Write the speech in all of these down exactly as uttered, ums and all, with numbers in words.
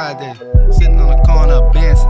squad day, sitting on the corner of Benson.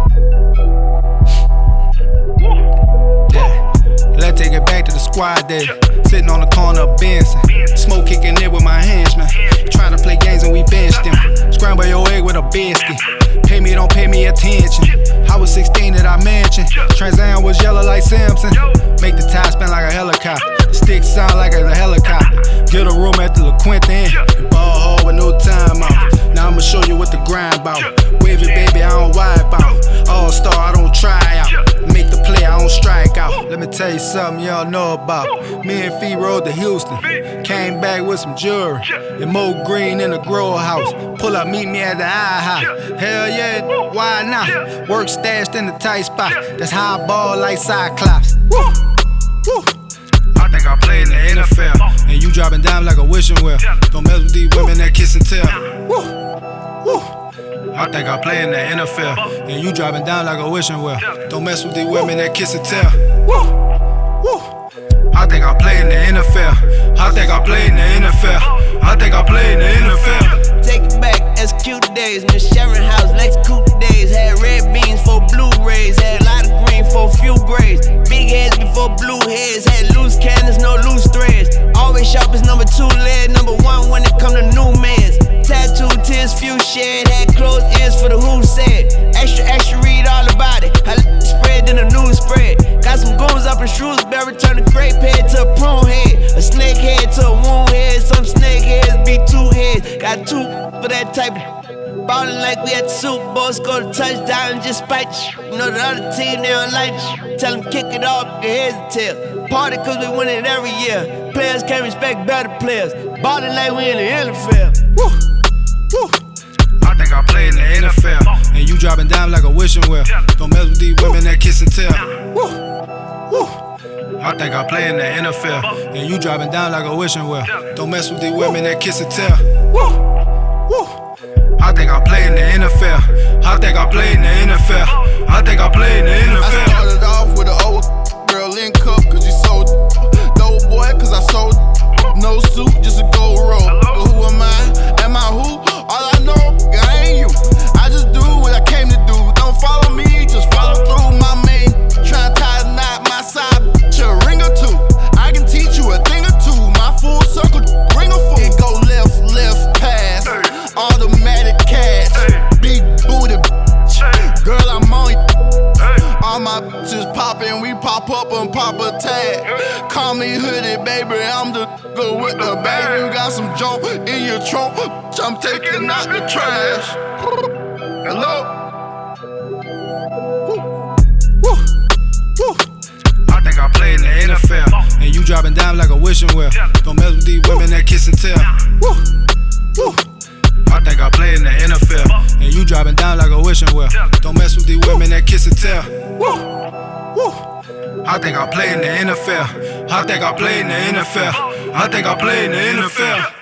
Yeah, let's take it back to the squad day, sitting on the corner of Benson. Smoke kicking it with my hands, man. Trying to play games and we benched them. Scramble your egg with a biscuit. Pay me, don't pay me attention. I was sixteen at our mansion. Trans Am was yellow like Simpson. Make the tire spin like a helicopter. The stick sound like a helicopter. Get a room at the La Quinta Inn. Ball hard with no time out. Now I'ma show you what the grind bout. Wave it, baby, I don't wipe out. All star, I don't try out. Make the play, I don't strike out. Let me tell you something y'all know about. Me and Fee rode to Houston. Came back with some jewelry. And Mo Green in the grow house. Pull up, meet me at the IHOP. Hell yeah, why not? Work stashed in the tight spot. That's how I ball like Cyclops. Woo, woo. I think I play in the N F L. And you dropping down like a wishing well. Don't mess with these women that kiss and tell. Woo, woo. I think I play in the N F L. And you dropping down like a wishing well. Don't mess with these women that kiss and tell. Woo, woo. I think I play in the N F L. I think I play in the N F L. I think I play in the N F L. Take it back, execute days. Miss Sharon House, Lex Coupe days. Had red beans for Blu-rays. Had a lot of green for a few grades. Big heads before blue heads. Had loose cannons, no loose threads. Always sharp as number two lead. Number one when it come to new mans. Tattoo tears, few shared. Had closed ears for the who said. Extra, extra, read all about it. I spread in the news spread. Got some goons up in Shrewsbury. Turn a grape head to a prune head. A snake head to a wound head. Some snake heads be two heads. Got two for that type of ballin' like we at the Super Bowl. Score the touchdown and just spite. You know the other team, they don't like you. Tell them kick it off, your heads and tail. Party cause we win it every year. Players can't respect better players. Ballin' like we in the N F L. Woo, woo. I think I play in the N F L. And you dropping down like a wishing well. Don't mess with these women that kiss and tell. Woo, woo. I think I play in the N F L. And you dropping down like a wishing well. Don't mess with these women that kiss and tell. Woo, woo. I think I play in the N F L. I think I play in the N F L. I think I play in the N F L. I started off with an old girl in cup cause you sold dope boy cause I sold no suit, just a gold rope. But who am I? Am I who? All I know, I ain't you. I just do what I came to do. Don't follow me, just follow through. My main try to tie a knot, my side to a ring or two. I can teach you a thing or two. My full circle ring a fool. It go left, left, pass. Automatic cash. Big booty. Girl, I'm on you. All my bitches poppin', we pop up and pop a tag. Call me hoodie, baby, I'm the go with the bag. You got some junk in your trunk, I'm taking out the trash. Hello? Woo, woo, woo. I think I play in the N F L. And you dropping down like a wishing well. Don't mess with these women that kiss and tell. Woo, woo. I think I play in the N F L. And you dropping down like a wishing well. Don't mess with these women that kiss and tell. Woo, woo. I think I play in the N F L. I think I play in the N F L. I think I play in the N F L.